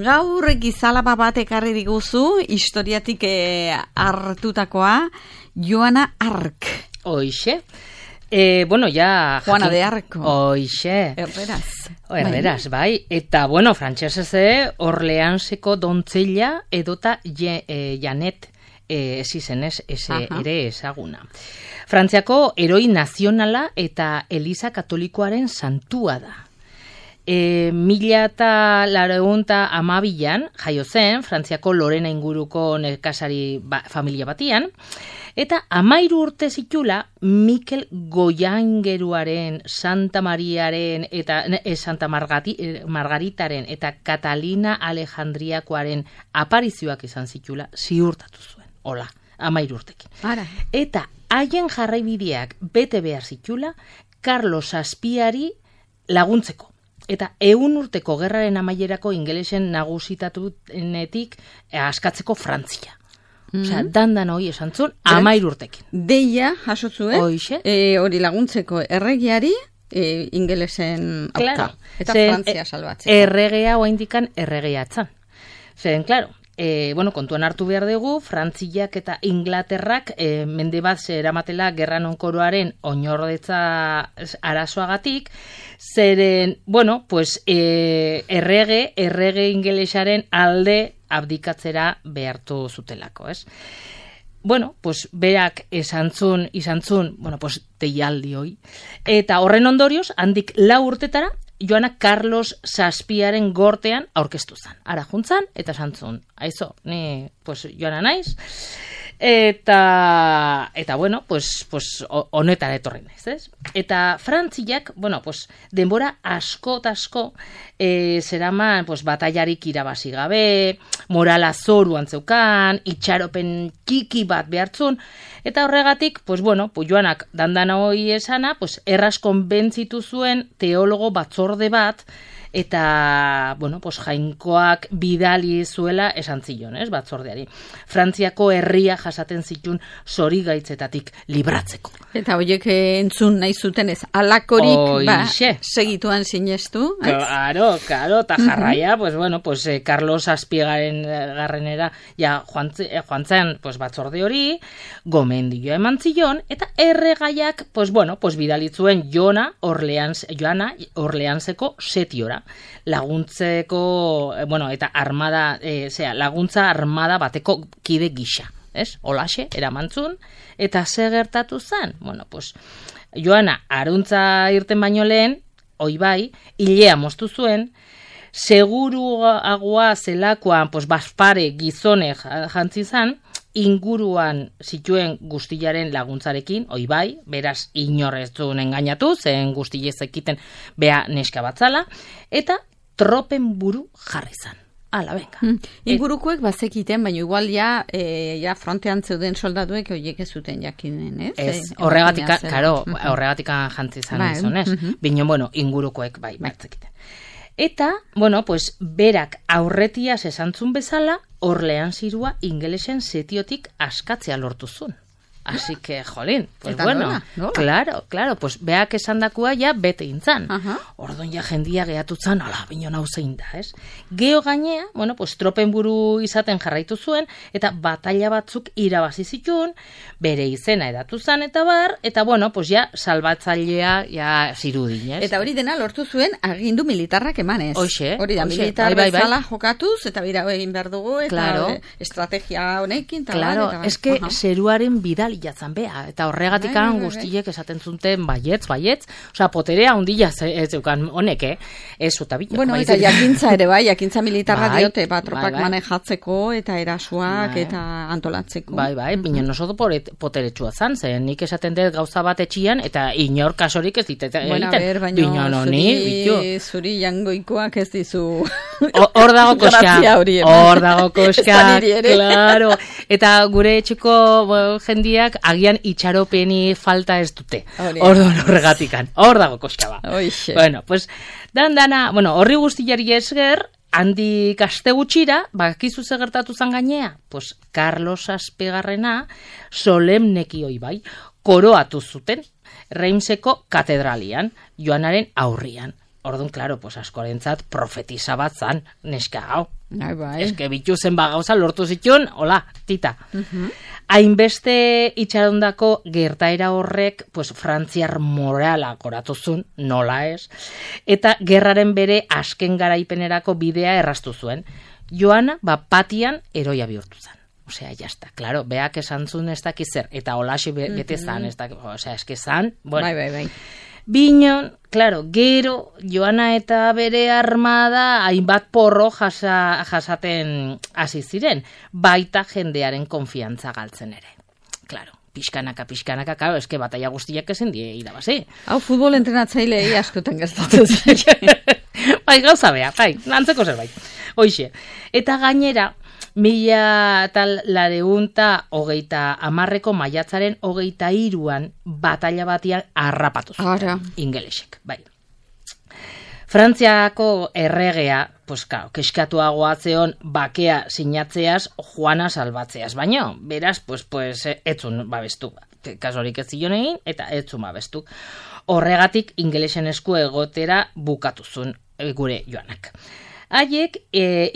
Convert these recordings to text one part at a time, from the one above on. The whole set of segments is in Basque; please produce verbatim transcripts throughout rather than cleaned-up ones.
gaur gizalaba bat ekarri diguzu, historiatik eh, hartutakoa, Joana Arc. Hoixe. Eh, bueno, ya... Juana jakin... de Arco. Hoixe. Herreraz. Herreraz, bai. Eta, bueno, frantsesez Orleanseko dontzilla edota je, eh, Janet eh, esizenez, ese Aha. ere ezaguna. Frantziako heroi nazionala eta Eliza Katolikoaren santua da. E, mila eta lareunta amabilan jaio zen, Frantziako Lorena inguruko nekazari ba, familia batian, eta amairu urte zitula Mikel Goiangeruaren, Santa Mariaren eta eh, Santa Margati, eh, Margaritaren eta Catalina Alejandriakoaren aparizioak izan zitula ziurtatu zuen. Hola, amairu urtekin. Ara. Eta haien jarraibideak bete behar zitula Carlos Zazpiari laguntzeko. Eta ehun urteko gerraren amaierako ingelesen nagusitatunetik askatzeko Frantzia. Mm-hmm. Osea, dandan hori esan zuen, amairu urtekin. Deia, jasotzuen, Hoixe. E, hori laguntzeko erregiari, e, ingelesen auka. Claro. Eta Zen, Frantzia salbatzeko. Erregea oaindikan erregea atzan. Zen, claro, E, bueno, kontuan hartu behar dugu, Frantziak eta Inglaterrak e, mende bat zeramatela gerran onkoroaren oinordetza arazoagatik, zeren, bueno, pues e, errege, errege ingelesaren alde abdikatzera behartu zutelako, ez? Bueno, pues berak esantzun, izantzun, bueno, pues deialdi hoi. Eta horren ondorioz, handik lau urtetara, Joana Carlos Zazpiaren gortean aurkeztu zen. Ara juntzan, eta santzun, aizo, ni, pues, Joana naiz, eta, eta bueno, pues, pues, honetara etorri naiz, ez? Eta Frantziak, bueno, pues, denbora asko eta asko, e, zeraman, pues, bataiarik irabazi gabe, morala zoruan zeukan, itxaropen kiki bat behartzun, eta horregatik, pues bueno, pues Joanak dandana hoi esana, pues erraz konbentzitu zuen teologo batzorde bat, eta, bueno, pues jainkoak bidali zuela esan zion, ez, batzordeari. Frantziako herria jasaten zitun zorigatzetatik libratzeko. Eta horiek entzun nahi zuten ez, alakorik, ba, segituan sinestu, ez? Claro, claro, eta jarraia, uh-huh. pues bueno, pues eh, Carlos Zazpiagaren garrenera, ja, joan, eh, joan zen, pues batzorde hori, gomendioa eman zion, eta erregaiak, pues bueno, pues bidalitzuen Joana Orleans, Joana Orleanseko setiora. Laguntzeko, bueno, eta armada, e, zera, laguntza armada bateko kide gisa, ez? Olaxe, eramantzun, eta ze gertatu zen? Bueno, pues, Joana, aruntza irten baino lehen, oi bai, hilea moztu zuen, seguruagoa zelakoan, pues, baspare gizone jantzi zan, inguruan zituen guztilaren laguntzarekin, oi bai, beraz inorrezun engainatu, zen guztilez ekiten bea neska batzala, eta tropen buru jarri zan. Ala, venga. Hmm. Ingurukoek bazekiten, baina igual ja, e, ja frontean zeuden soldatuek horiek ez zuten jakinen, ez? Ez, horregatik, karo, horregatik jantzi zan bai. izan, ez? Uh-huh. Bino, bueno, ingurukoek bai, bai. Batzekiten. Eta, bueno, pues, berak aurretiaz esantzun bezala, Orleansirua ingelesen setiotik askatzea lortuzun. Así que, jolín, pues eta bueno, nola, nola? claro, claro, pues beak esandakua ja bete intzan. Uh-huh. Orduan ja jendia gehatu zan, ala, bino nau zein da, ez? Geo gainea, bueno, pues tropen buru izaten jarraitu zuen, eta batalla batzuk irabazi zituen, bere izena edatu zan, eta bar, eta bueno, pues ja salbatzailea ja zirudin, ez? Eta hori dena lortu zuen agindu militarrak emanez. Hoxe, hori da, hoxe, militar bai, bai, bezala jokatuz, eta bira egin behar dugu, eta claro. estrategia honekin, eta claro, bar, eta bar. Es que uh-huh. zeruaren bidali jatzan bea, eta horregatik bai, bai, bai, guztiek esaten zuten baietz, baietz, osea, poterea hundila ez zeukan honek, eh? Ez utabilak. Bueno, eta jakintza ere bai, jakintza militarra bai, diote, ba, tropak bai, bai. manejatzeko, eta erasuak, bai. eta antolatzeko. Bai, bai, bine uh-huh. nosoto poteretsua zan, zen nik esaten dut gauza bat etxian, eta inor kasorik ez ditet egiten. Bueno, a ver, baina zuri, zuri jangoikoak ez dizu... Hor dago koska, hor dago koska, claro. Eta gure etxeko jendiak agian itxaropeni falta ez dute. Orduan horregatikan, hor dago koska ba. Oixe. Bueno, pues, dan dana, bueno, horri guztiari esker, handik aste gutxira, bakizu ze gertatu zan gainea, pues, Carlos Zazpigarrena solemneki hoi bai, koroatu zuten, Reimseko katedralian, Joanaren aurrian. Orduan, klaro, pues askorentzat profetisa bat zan, neska hau. Bai, bai. Eske bitu zen bagauza lortu zituen, hola, tita. Uh-huh. Hainbeste itxarondako gertaera horrek, pues frantziar morala goratuzun, nola ez, eta gerraren bere asken garaipenerako bidea erraztu zuen. Joana, ba, patian eroia bihurtu zen. Osea, jazta, klaro, beak esan zuen ez dakiz zer, eta holaxe be, bete zan, ez dakiz, osea, eske zan, bueno. Bai, bai, bai. Binon, claro, gero Joana eta bere armada hainbat porro jasa, jasaten hasi ziren, baita jendearen konfiantza galtzen ere. Claro, pixkanaka, pixkanaka, claro, eske bataia guztiak ezin die irabazi. Hau futbol entrenatzailei askotan gertatzen zaio. Bai, gauza bea, bai, antzeko zerbait. Hoixe. Eta gainera, mila tal lareunta hogeita amarreko maiatzaren hogeita hiruan batalla batian harrapatu zuten ingelesek, bai. Frantziako erregea, pues claro, keskatuagoa zeon bakea sinatzeaz Juana salbatzeaz, baino, beraz, pues, pues, etzun babestu. Kasurik ez zion egin, eta etzun babestu. Horregatik ingelesen esku egotera bukatuzun gure Joanak. Haiek, e,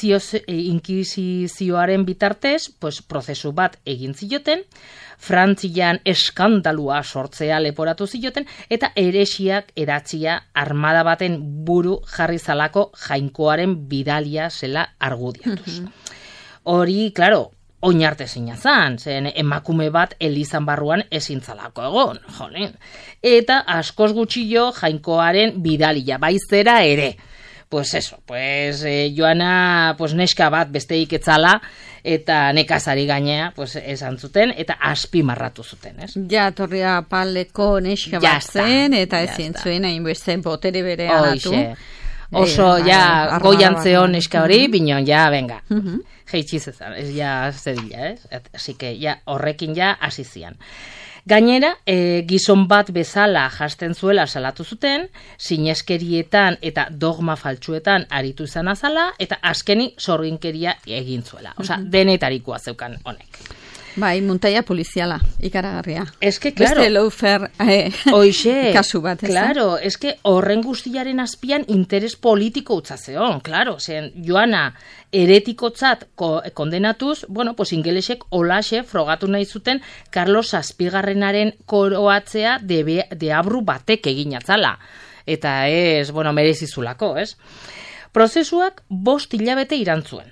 inkisizioaren bitartez, pues, prozesu bat egin zioten, Frantzian eskandalua sortzea leporatu zioten, eta eresiak eratzia armada baten buru jarri zalako Jainkoaren bidalia zela argudiatuz. Hori, klaro, oinarte zina zan, zen emakume bat elizan barruan ezintzalako egon, jolin. Eta askoz gutxillo Jainkoaren bidalia, baizera ere. Pues eso, pues eh, Joana pues neska bat besteik etzala eta nekazari gainea pues esan zuten eta azpimarratu zuten, ez? Ja, torria paleko neska bat zen eta ezin zuen hainbeste botere bere alatu. Oso, e, ja, goiantzeon neska hori, binon, ja, venga. Uh-huh. Jeitxiz ezan, ez ja zedila, ez? Así que, ja, horrekin ja hasizian. Gainera, e, gizon bat bezala jasten zuela salatu zuten, sineskerietan eta dogma faltsuetan aritu izan azala, eta azkeni sorginkeria egin zuela. Osa, uh-huh. denetarikoa zeukan honek. Bai, muntaia poliziala, ikaragarria. Eske, claro. Beste loafer eh, Oixe, kasu bat, ez? Claro, eske horren guztiaren azpian interes politiko utzazeon, claro. Zen, Joana eretikotzat ko, kondenatuz, bueno, pues ingelesek olaxe frogatu nahi zuten Carlos Zazpigarrenaren koroatzea de, deabru batek egin atzala. Eta ez, bueno, merezizulako, ez? Prozesuak bost hilabete irantzuen.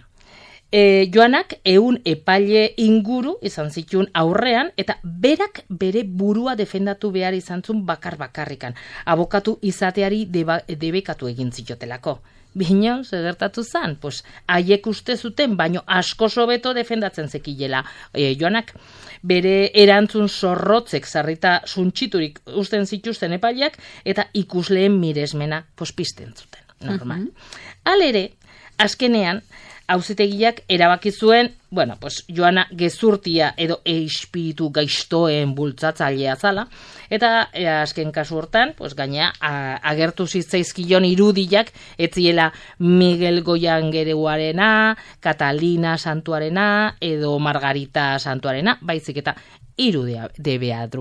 E, Joanak ehun epaile inguru izan zituen aurrean, eta berak bere burua defendatu behar izan zuen bakar bakarrikan. Abokatu izateari deba, debekatu egin ziotelako. Bino, segertatu zan, pues, haiek uste zuten, baino asko sobeto defendatzen zekilela. E, Joanak bere erantzun zorrotzek zarrita suntxiturik usten zituzten epaileak, eta ikusleen miresmena pospisten zuten. Normal. Uh-huh. Halere, azkenean, auzitegiak erabaki zuen, bueno, pues Joana gezurtia edo espiritu gaiztoen bultzatzailea zala, eta e, azken kasu hortan, pues gaina a, agertu zitzaizkion irudiak, etziela Miguel Goyangereuarena, Catalina Santuarena, edo Margarita Santuarena, baizik eta irudea de,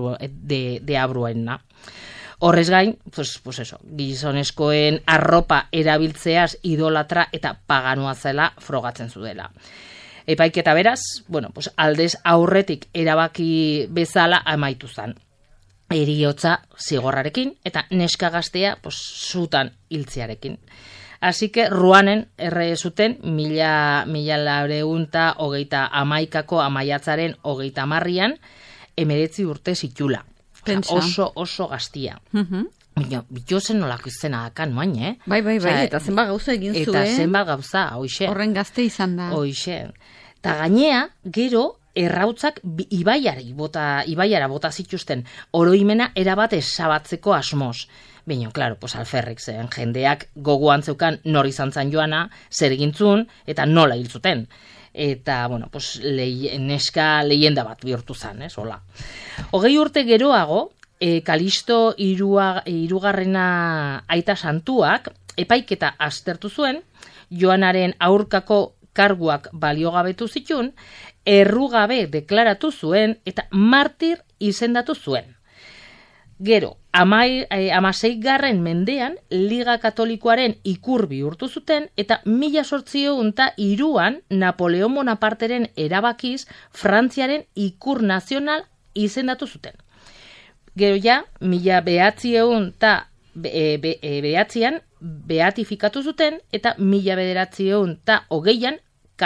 de, de abruena. Horrez gain, pues, pues eso, gizonezkoen arropa erabiltzeaz idolatra eta paganoa zela frogatzen zudela. Epaiketa beraz, bueno, pues aldez aurretik erabaki bezala amaitu zen. Heriotza zigorrarekin eta neska gaztea pues, zutan hiltzearekin. Así que Ruanen erre zuten mila, mila laureunta hogeita amaikako amaiatzaren hogeita marrian emeretzi urte zitula. Pensa. Oso, oso gaztia. Uh-huh. Bino, bito zen nolako izena akan noain, eh? Bai, bai, bai, eta zenbat gauza egin zuen. Eta zenbat gauza, hoixe. Horren gazte izan da. Hoixe. Ta gainea, gero, errautzak ibaiari bota, ibaiara bota zituzten oroimena erabat esabatzeko asmoz. Bino, klaro, pues alferrik zen, jendeak gogoan zeukan nor izan zan Joana, zer egintzun, eta nola hil zuten. Eta, bueno, pues, lehi, neska leyenda bat bihurtu zan, ez, hola. Hogei urte geroago, e, Kalisto irua, irugarrena aita santuak, epaiketa aztertu zuen, Joanaren aurkako karguak baliogabetu zitun, errugabe deklaratu zuen, eta martir izendatu zuen. Gero, amaseigarren mendean Liga Katolikoaren ikur bihurtu zuten eta mila zortziehun eta hiruan Napoleon Bonaparteren erabakiz Frantziaren ikur nazional izendatu zuten. Gero ja, mila behatzieun eta be, be, e, behatzian beatifikatu zuten eta mila bederatzieun eta hogeian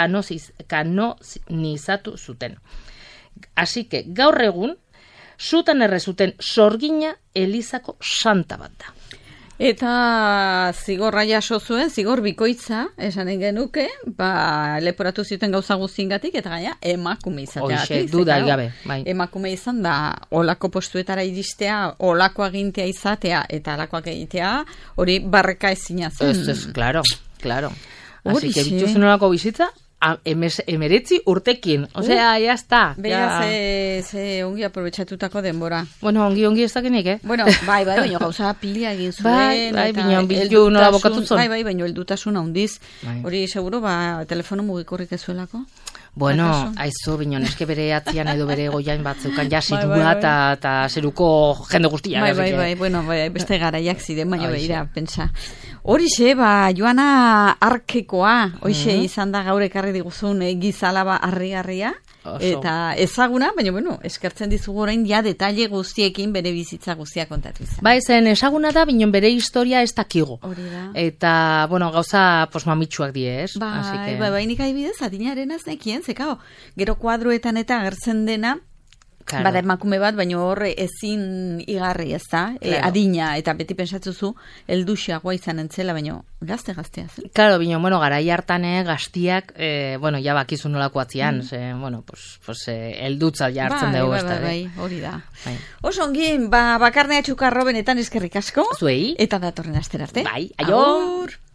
kanonizatu zuten. Así que gaur egun, zutan errezuten Sorgina Elizako santa bat da. Eta zigorra jaso zuen, zigor bikoitza, esanen genuke, ba, leporatu zuten gauza guztiengatik eta gaina emakume izateagatik. Hoxe, duda gabe, bai. Emakume izan da, olako postuetara iristea, olako agintea izatea eta olakoak egitea, hori barreka ezina zen. Ez, ez, claro, claro. Así que bituzun olako bizitza, emeretzi urtekin, osea, ya está. Beraz, ze, ze ongi aprobetxatutako denbora. Bueno, ongi, ongi ez dakinik, eh? Bueno, bai, bai, baina gauza pila egin zuen. Bai, bai, baina bilu nola bokatuzun. Bai, bai, baina eldutasun handiz. Hori, seguro, ba, telefono mugikorrik ez zuelako. Bueno, aizu, binon, eske bere atzian edo bere goiain bat zeukan ja zirua eta zeruko jende guztia. Bai, bai, bai, bueno, beste garaiak ziren, baina behira, pentsa. Horixe, ba, Joana Arkekoa, hoxe izan da gaur ekarri diguzun gizalaba harrigarria, eta ezaguna, baina, bueno, eskertzen dizugu orain ja detaile guztiekin bere bizitza guztia kontatu izan. Bai, zen ezaguna da, binon bere historia ez dakigo. Hori da. Eta, bueno, gauza posmamitsuak die, ez? Bai, bai, bai, nik adibidez, adinaren az nekien, zekao, gero kuadroetan eta agertzen dena, claro. Bada emakume bat, baina horre ezin igarri, ez da, claro. E, adina, eta beti pensatzuzu, elduxiagoa izan entzela, baina gazte-gaztea zen. Claro, bino, bueno, garai hartane gaztiak, eh, bueno, ja bakizu nolako atzian, mm. ze, bueno, pues, pues, eh, eldutza jartzen bai, dugu, bai, ez da. Bai, bai, hori da. Bai. Oso ongin, ba, bakarnea txukarro benetan eskerrik asko. Zuei. Eta datorren aster arte. Bai, aio! Aur.